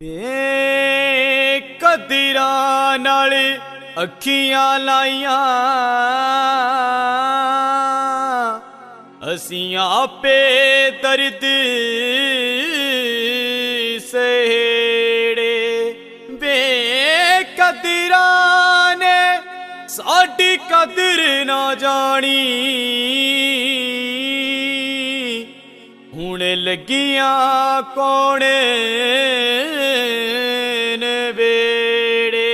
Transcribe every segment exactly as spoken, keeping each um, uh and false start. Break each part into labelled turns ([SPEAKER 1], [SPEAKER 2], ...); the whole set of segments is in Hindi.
[SPEAKER 1] कदीरां नाल अखियां लाइयां असीं आपे दर्द सहेड़े। बेकदीरां ने साडी कदर ना जानी, हुण लगियां कोणे ने बेड़े।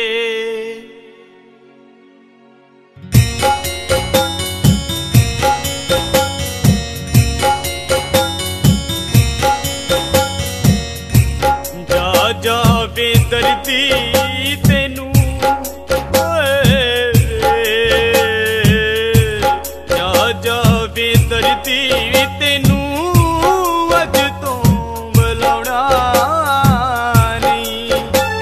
[SPEAKER 1] जा जा बेदर्दी तेनू, जा जा बेदर्दी तेनू अज तो बुलाउणा नहीं।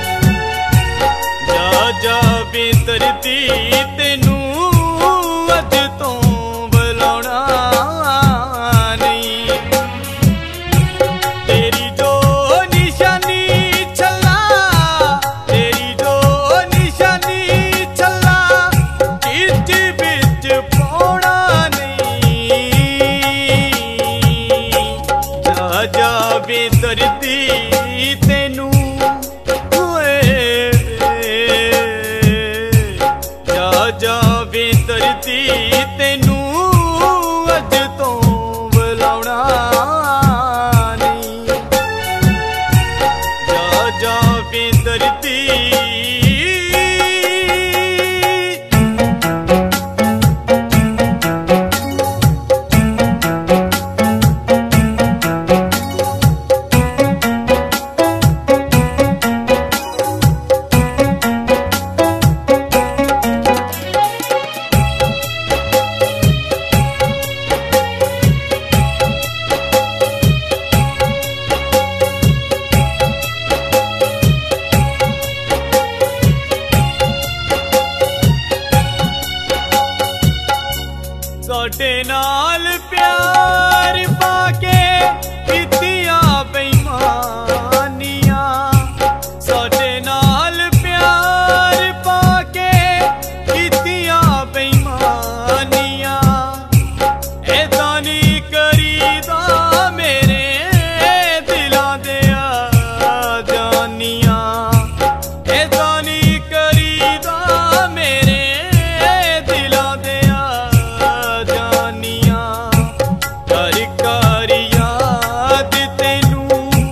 [SPEAKER 1] जा जा बेदर्दी तेनू अज तो बुलाउणा नहीं। तेरी जो निशानी छल्ला, तेरी जो निशानी छल्ला किच बिच पाउणा नहीं। जा जा बेदर्दी तेनू, जा जा बेदर्दी तेनू अज तो बुलाउणा नहीं। जा जा बेदर्दी साडे नाल प्यार पाके कीतियां बेईमानियां। साडे नाल प्यार पाके कीतियां बेईमानियां। ऐदां नी करीदा मेरे दिलां दियां जानियां। ऐदां नी करीदा मेरे दिलां दियां जानियां। कर कर याद तेनू,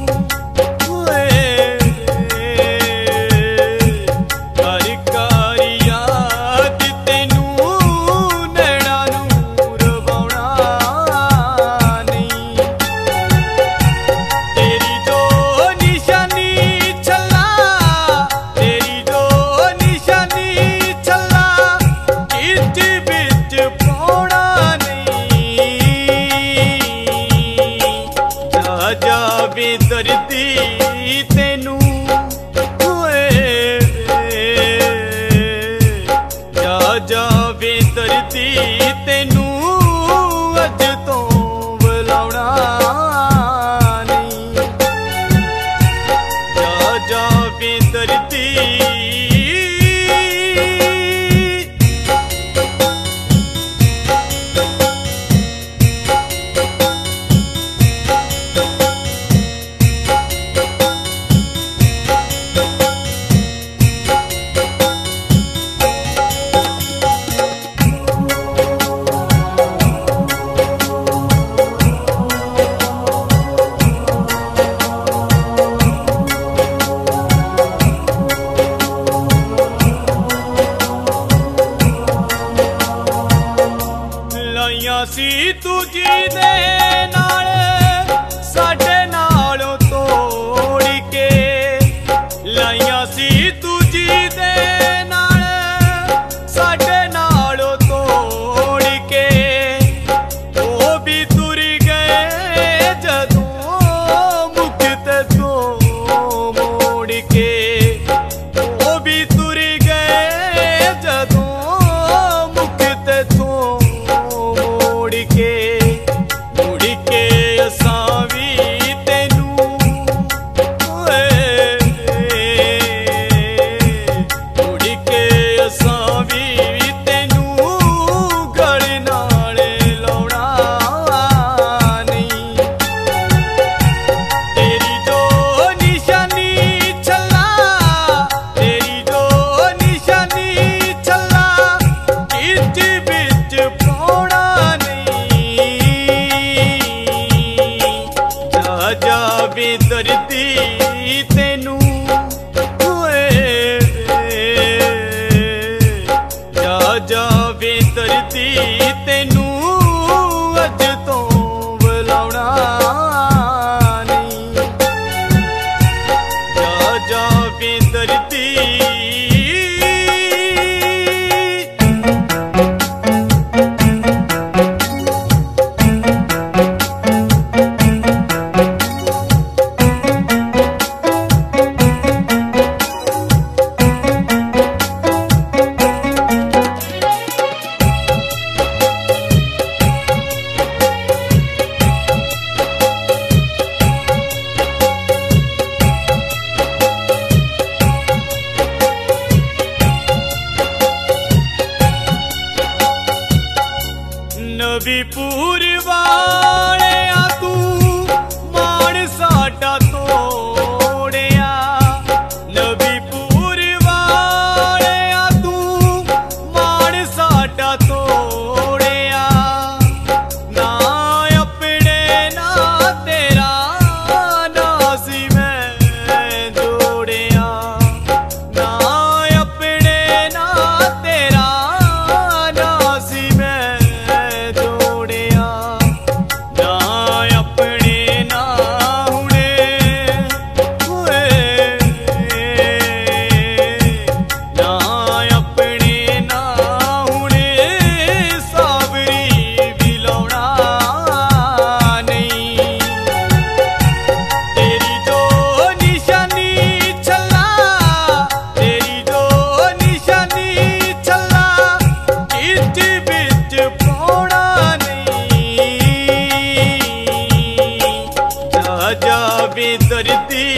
[SPEAKER 1] कर कर याद तेनू नैना नू रवाउणा नहीं। तेरी जो निशानी छल्ला, तेरी जो निशानी छल्ला किच बिच पाउणा नहीं। जा जा बेदर्दी तेनू, जा जा बेदर्दी तेनू अज तो बुलाउणा नहीं। जा जा बेदर्दी ਵੇ ਦਰਦੀ नवीपुर वालिया तू मान साडा तोड़िया नवीपुर वालिया तू मान साडा तोड़िया ना अपने ना तेरा ना सी मैं जोड़िया ना अपने ना तेरा ना सी मैं वे दर्दी